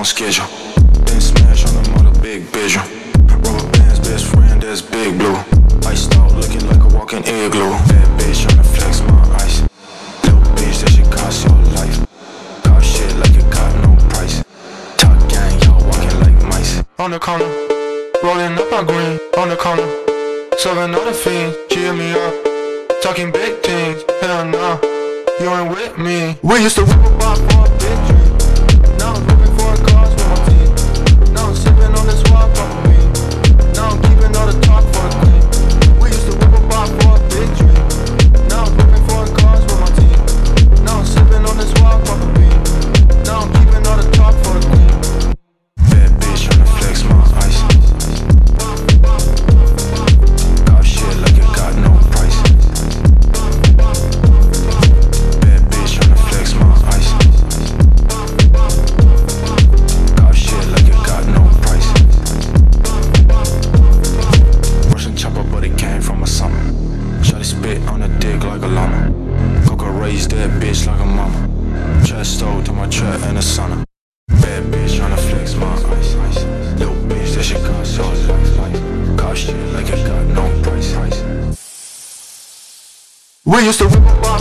on schedule. Been smashed on the mother, big vision. Rubber bands, best friend, that's Big Blue. Iced out, looking like a walking igloo. Bad bitch tryna flex my ice. Little bitch, that shit cost your life. Cop shit like it got no price. Top gang, y'all walking like mice. On the corner, rolling up my green. On the corner, serving all the fiends. Cheer me up, talking big things. Hell no, you ain't with me. We used to whip a bar for a big drink. Now I'm whipping for a cause with my team. Now I'm sipping on this wild property. Now I'm keeping all the talk for the queen. We used to whip a bar for a big drink. Now I'm whipping for a cause with my team. Now I'm sipping on this wild property. Now I'm keeping all the talk for the queen. Bad bitch tryna flex my ice. Cop shit like it got no price. Bad bitch tryna flex my ice. Cop shit like it got no price. Russian chopper, but it came from a summer. Shawty spit on the dick like a llama. Coco raised that bitch like a mama. Chest stole to my trap in the sauna. Bad bitch tryna flex my ice. Little bitch, that shit cost your life. Cop shit like it got no price. We used to whip a bar